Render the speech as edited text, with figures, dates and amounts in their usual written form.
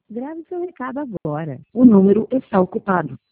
Grave seu recado agora. O número está ocupado.